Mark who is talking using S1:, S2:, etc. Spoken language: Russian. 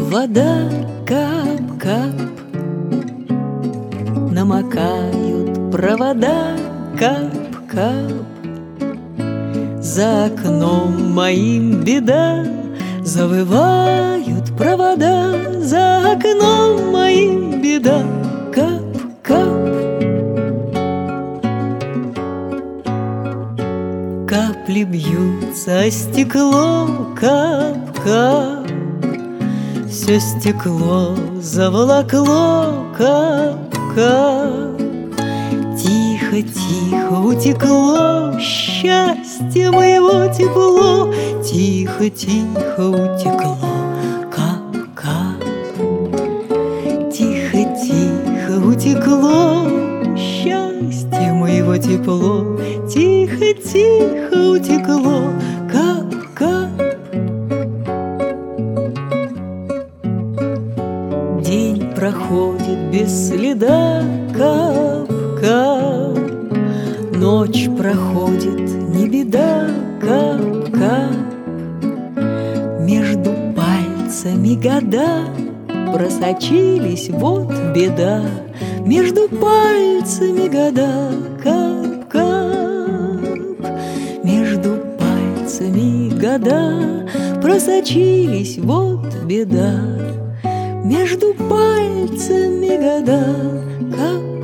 S1: Вода кап-кап, намокают провода кап-кап. За окном моим беда, завывают провода. За окном моим беда, кап-кап. Капли бьются о стекло, кап-кап. Все стекло заволокло, кап-кап. Тихо-тихо утекло счастье моего тепло. Тихо-тихо утекло, кап-кап. Тихо-тихо утекло счастье моего тепло. Тихо-тихо утекло, кап-кап. День проходит без следа, кап-кап. Ночь проходит, не беда, кап-кап. Между пальцами года просочились, вот беда. Между пальцами года, кап-кап. Между пальцами года просочились, вот беда. Между пальцами года, кап-кап.